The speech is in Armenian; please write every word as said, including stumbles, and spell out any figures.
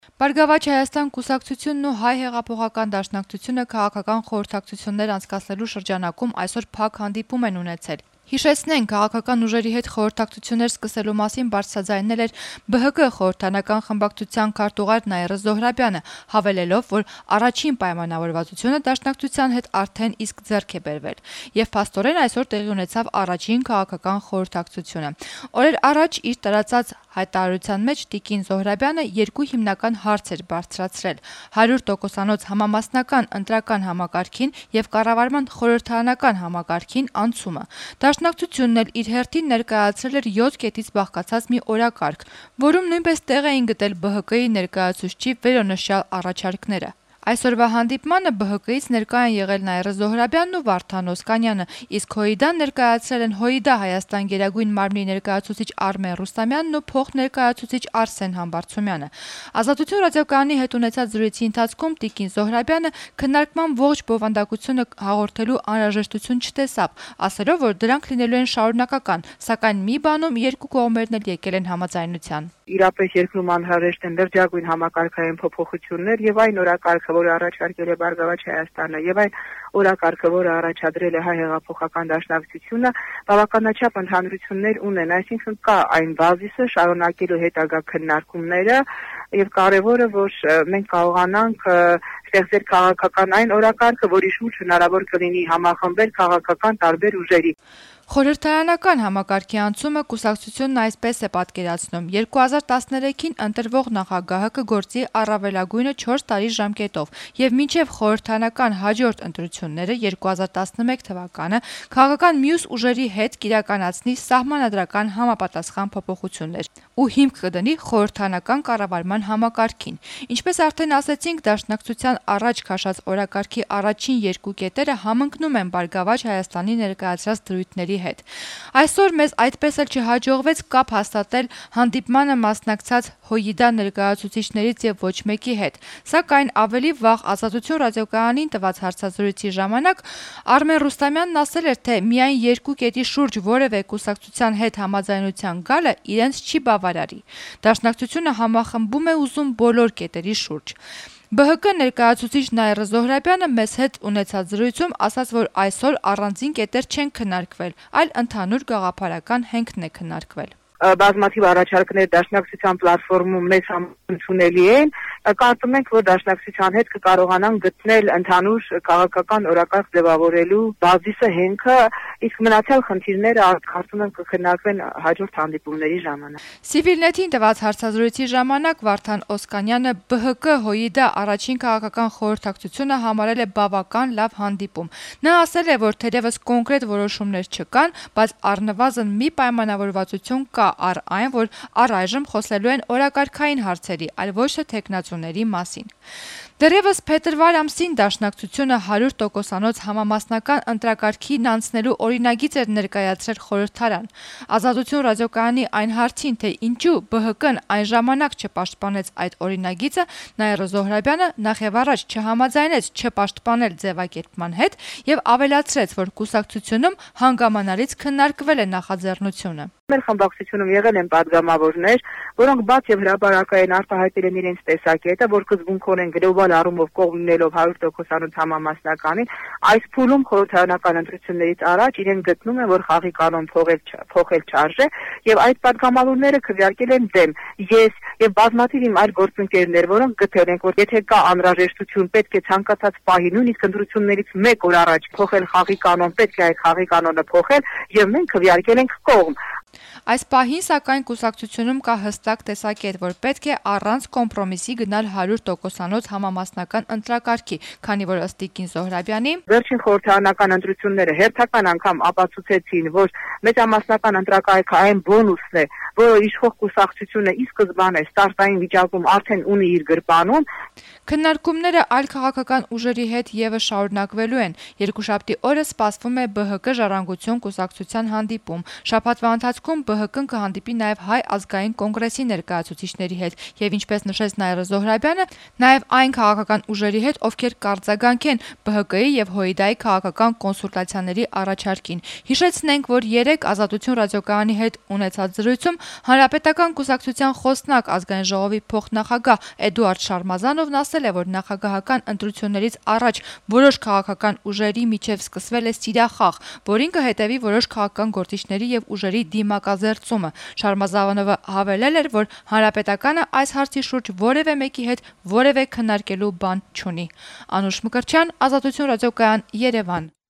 Բարգավաճ Հայաստան կուսակցությունն ու Հայ հեղափոխական դաշնակցությունը քաղաքական խորհրդակցություններ անցկացնելու շրջանակում այսօր փակ հանդիպում են ունեցել։ Հիշեցնենք, քաղաքական ուժերի հետ խորհրդակցություններ սկսելու մասին բարձրաձայնել էր Բ Հ Կ խորհրդանական խմբակցության քարտուղար Նաիրա Զոհրաբյանը, հավելելով, որ առաջին պայմանավորվածությունը դաշնակցության հետ արդեն իսկ ձեռք է բերվել, եւ փաստորեն այսօր տեղի ունեցավ առաջին քաղաքական խորհրդակցությունը։ Օրեր առաջ իր տարածած հայտարարության մեջ Տիկին Զոհրաբյանը երկու հիմնական հարց էր բարձրացրել՝ հարյուր տոկոսանոց համամասնական ընտրական համակարգին եւ կառավարման խորհրդարանական համակարգին անցումը։ Դաշնակցությունն էլ իր հերթին ներկայացրել էր յոթ կետից բաղկացած մի օրակարգ, որում նույնպես տեղ էին գտել Բ Հ Կ-ի ներկայացուցչի վերոնշյալ առաջարկները։ Այսօրվա հանդիպմանը Բ Հ Կ-ից ներկա են եղել Նաիրա Զոհրաբյանն ու Վարդան Օսկանյանը, իսկ ՀՅԴ-ն ներկայացրել են ՀՅԴ Հայաստան Գերագույն մարմնի ներկայացուցիչ Արմեն Ռուստամյանն ու փոխներկայացուցիչ Արսեն Համբարձումյանը։ Ազատություն ռադիոկայանի հետ ունեցած զրույցի ընթացքում Տիկին Զոհրաբյանը քննարկման ողջ բովանդակությունը հաղորդելու անհրաժեշտություն չտեսավ, ասելով, որ դրանք լինելու են շարունակական, սակայն մի բանում երկու կողմերն էլ եկել են համաձայնության։ Իրապես երկրում անհրաժեշտ են լրջագույն համակարգային փոփոխություններ եւ այն օրակարգը, որը առաջարկել է Բարգավաճ Հայաստանը, եւ այն օրակարգը, որը առաջադրել է Հայ հեղափոխական դաշնակցությունը, բավականաչափ ընդհանրություններ ունեն, այսինքն կա այն բազիսը շարունակելու հետագա քննարկումները եւ կարեւորը, որ մենք կարողանանք ստեղծել քաղաքական այն օրակարգը, որի շուրջ հնարավոր կլինի համախմբել քաղաքական տարբեր ուժերի։ Խորհրդարանական համակարգի անցումը կուսակցությունն այսպես է պատկերացնում. երկու հազար տասներեքին ընտրվող նախագահը կգործի առավելագույնը չորս տարի ժամկետով եւ մինչեւ խորհրդարանական հաջորդ ընտրությունները երկու հազար տասնմեկ թվականը քաղաքական մյուս ուժերի հետ կիրականացնի սահմանադրական համապատասխան փոփոխություններ ու հիմք կդնի խորհրդարանական կառավարման համակարգին։ Ինչպես արդեն ասացինք, դաշնակցության առաջ քաշած օրակարգի առաջին երկու կետերը համընկնում են Բարգավաճ Հայաստանի ներկայացրած դրույթների հետ։ Այսօր մեզ այդպես էլ չհաջողվեց կապ հաստատել հանդիպմանը մասնակցած ՀՅԴ ներկայացուցիչներից եւ ոչ մեկի հետ, սակայն ավելի վաղ Ազատություն ռադիոկայանին տված հարցազրույցի ժամանակ Արմեն Ռուստամյանն ասել էր, թե միայն երկու կետի շուրջ որևէ կուսակցության հետ համաձայնության գալը իրենց չի բավարարի։ Դաշնակցությունը համախմբում է ուզում բոլոր կետերի շուրջ։ Բ Հ Կ ներկայացուցիչ Նաիրա Զոհրաբյանը մեզ հետ ունեցած զրույցում ասաց, որ այսօր առանձին կետեր չեն քննարկվել, այլ ընդհանուր գաղափարական հենքն է քննարկվել։ Բազմաթիվ առաջարկներ դաշնակցության պլատֆորմում մեզ համընդունելի են, կարծում ենք, որ դաշնակցության հետ կկարողանան գտնել ընդհանուր քաղաքական օրակարգ ձևավորելու բազիսը հենքը, իսկ մնացյալ խնդիրները կարծում եմ կքննարկվեն հաջորդ հանդիպումների ժամանակ։ Civilnet-ին տված հարցազրույցի ժամանակ Վարդան Օսկանյանը Բ Հ Կ ՀՅԴ առաջին քաղաքական խորհրդակցությունը համարել է բավական լավ հանդիպում։ Նա ասել է, որ թերևս կոնկրետ որոշումներ չկան, բայց առնվազն մի պայմանավորվածություն կա առ այն, որ առայժմ խոսելու են օրակարգային հարցերի, այլ ոչ թե թեկնածուների մասին։ Դեռևս փետրվար ամսին դաշնակցությունը հարյուր տոկոսանոց համամասնական ընտրակարգին անցնելու օրինագիծ էր ներկայացրել խորհրդարան։ Ազատություն ռադիոկայանի այն հարցին, թե ինչու Բ Հ Կ-ն այն ժամանակ չպաշտպանեց այդ օրինագիծը, Նաիրա Զոհրաբյանը նախևառաջ չհամաձայնեց չպաշտպանել ձևակերպման հետ եւ ավելացրեց, որ կուսակցությունում հանգամանալից քննարկվել է նախաձեռնությունը։ Մեր խմբակցությունում եղել են падգամավորներ, որոնք բաց եւ հրապարակային արտահայտել են իրենց տեսակետը, որ սկզբունքորեն գլոբալ առումով կողմ լինելով հարյուր տոկոսանոց համամասնականին, այս փուլում խորհրդարանական ընտրություններից առաջ իրեն գտնում են, որ խաղի կանոն փոխել չարժե եւ այդ падգամավորները քվեարկել են դեմ։ Ես եւ բազմաթիվ իմ այլ գործընկերներ, որոնք գտել են, որ եթե կա անհրաժեշտություն, պետք է ցանկացած պահի նույնիսկ ընտրություններից մեկ օր առաջ փոխել խաղի կանոն, պետք է այդ խաղի կանոնը փոխել եւ մենք քվեարկել ենք կողմ։ Այս պահին, սակայն, կուսակցությունում կա հստակ տեսակետ, որ պետք է առանց կոմպրոմիսի գնալ հարյուր տոկոսանոց համամասնական ընտրակարգի, քանի որ ըստ Տիկին Զոհրաբյանի վերջին խորհրդարանական ընտրությունները հերթական անգամ ապացուցեցին, որ մեծամասնական ընտրակարգը այն բոնուսն է, որը իշխող կուսակցությունը ի սկզբանե ստարտային վիճակում արդեն ունի իր գրպանում։ Քննարկումները այլ քաղաքական ուժերի հետ եւս շարունակվելու են։ Երկուշաբթի օրը սպասվում է Բ Հ Կ ժառանգություն կուսակցության հանդիպում։ Շաբաթվա ընթացքում Բ Հ Կ-ն կհանդիպի նաեւ Հայ ազգային կոնգրեսի ներկայացուցիչների հետ եւ ինչպես նշեց Նաիրա Զոհրաբյանը, նաեւ այն քաղաքական ուժերի հետ, ովքեր կարձագանքեն Բ Հ Կ-ի եւ Հույդայի քաղաքական կոնսուլտացիաների առաջարկին։ Հիշեցնենք, որ երեկ Ազատություն ռադիոկայանի հետ ունեցած զրույցում Հանրապետական կուսակցության խոսնակ ազգային ժողովի փոխնախագահ Էդուարդ Շարմազանովն ասել է, որ նախագահական ընտրություններից առաջ որոշ քաղաքական ուժերի միջև սկսվել է սիրախաղ, որին կհետևի որոշ քաղաքական գործիչների եւ ուժերի դիմակազերծումը։ Շարմազանովը հավելել էր, որ Հանրապետականը այս հարցի շուրջ որևէ մեկի հետ որևէ քննարկելու բան չունի։ Անուշ Մկրտչյան, Ազատություն ռադիոկայան, Երևան։